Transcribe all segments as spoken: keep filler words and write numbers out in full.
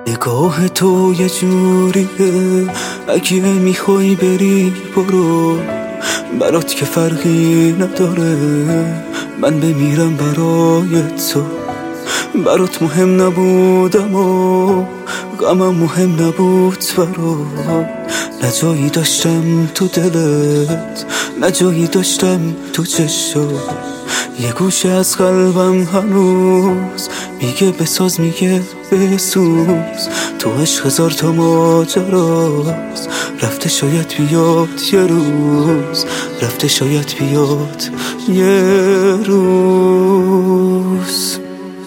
نگاه تو یه جوریه، اگه میخوای بری برو، برات که فرقی نداره، من بمیرم برای تو. برات مهم نبودم و غمم مهم نبود برات، نه جایی داشتم تو دلت، نه جایی داشتم تو چشات. یه گوشه از قلبم هنوز میگه بساز، میگه بسوز، تو عشق هزار تا ماجراست، رفته شاید بیاد یه روز، رفته شاید بیاد یه روز.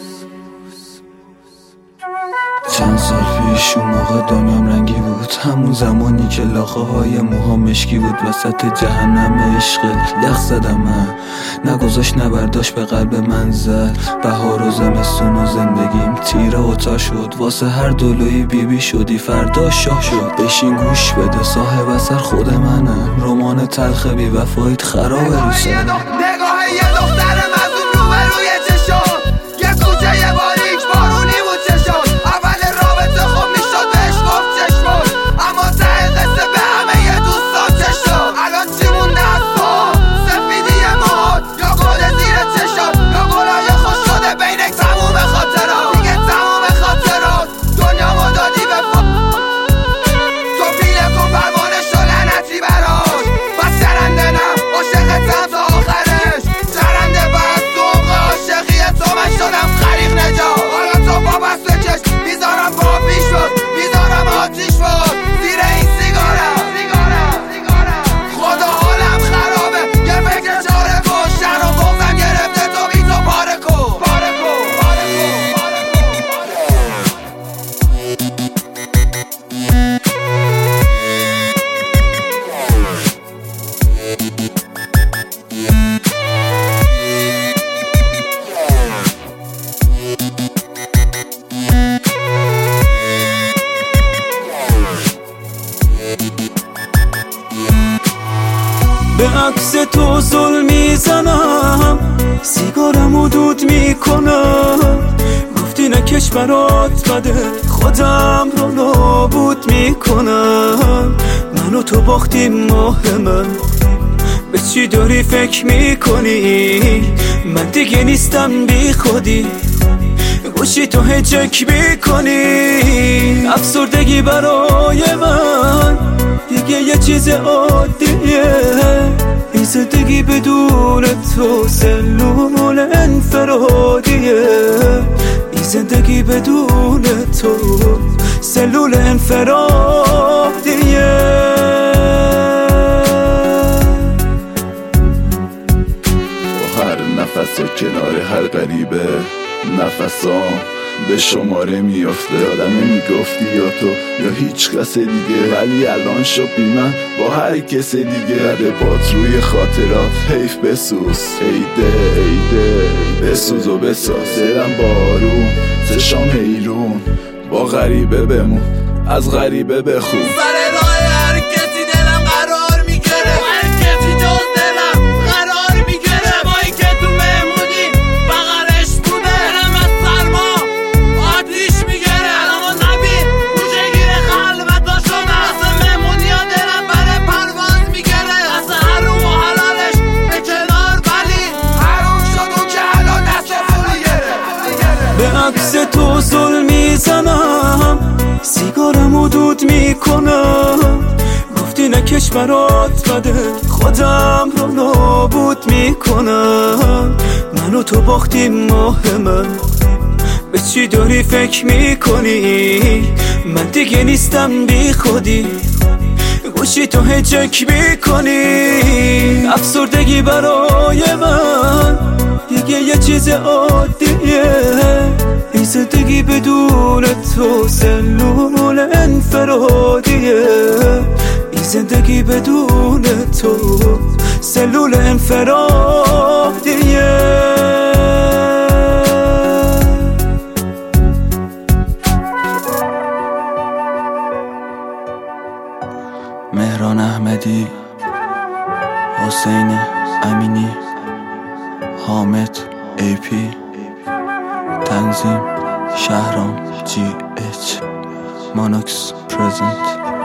چند سال پیش اون موقع دنیام رنگی بود، همون زمانی که لاخه های موها مشکی بود. وسط جهنم عشقت یخ زدم من، نگذاشت نبرداشت به قلب من زد. بهار و زمستون و زندگیم تیره و تا شد، واسه هر دلوی بیبی بی شدی فردا شاه شد. بشین گوش بده صاحب اثر خود منم، رمان تلخ بی وفایت خرابه رو سرم. نگاه یه دختر مظلوم رو به روی چشم، یه کوچه یه باریک بارونی بود چشم. اول رابطه خوب میشد بهش گفت چشم، اما ته قصه به همه یه دوستان چشم. الان چی مونده از تو؟ سفیدی ماد یا گل زیر چشم، یا گلای خوش شده بین تموم خاطرات، دیگه تموم خاطرات دنیامو دادی به فا. تو پیله کن پروانه شو لعنتی براش، بس درنده نم عاشقتم تا آخرش. درنده بس تو عمق عاشقی تو من شدم خریق نجات. حالا تو با بست چشم میذارم با پیش بود، میذارم آتیش بود زیر این سیگارم. خدا حالم خرابه یه فکر چاره کن، شهر و بغزم گرفته تو بی تو پاره کن. به عکس تو ظلم میزنم، سیگارمو دود میکنم. گفتی نکش برات بده، خودم رو نابود میکنم. منو تو باختیم ماه من، به چی داری فکر میکنی؟ من دیگه نیستم بی خودی، گوشی تو هجک میکنی. افسردگی برای من دیگه یه چیز عادیه، این زندگی بدون تو سلول انفرادیه. این زندگی بدون تو سلول انفرادیه. با هر نفس و کنار هر غریبه نفسام به شماره میافته. آدم میگفتی یا تو یا هیچ کس دیگه، ولی الان شد بی من با هر کس دیگه. رده بات روی خاطرات حیف بسوز، ایده ایده بسوز و بساز. دلم بارون چشام حیرون، با غریبه بمون از غریبه بخون. سر راه هر کسی دلم قرار میگیره، هر کسی جز دلم قرار میگیره. بایی که تو مهمونی بغلش بوده، دلم از سرما آتیش میگیره. اما نبین گوشه گیر خلوتا شده، اصلا مهمونی ها دلم بره پرواز میگیره. اصلا حروم و حلالش به کنار، ولی حروم شد اون که حلال دست فرو گره. به عکس تو ظلم میزنم، سیگارمو دود میکنم. گفتی نکش برات بده، خودم رو نابود میکنم. منو تو باختیم ماه من، به چی داری فکر میکنی؟ من دیگه نیستم بی خودی، گوشی تو هجک میکنی. افسردگی برای من دیگه یه چیز عادیه، این زندگی بدون تو سلول انفرادیه. این زندگی بدون تو سلول انفرادیه. مهران احمدی، حسین امینی، حامد ای پی، تنظیم شهرام جی اچ. ماناکس پرزنت.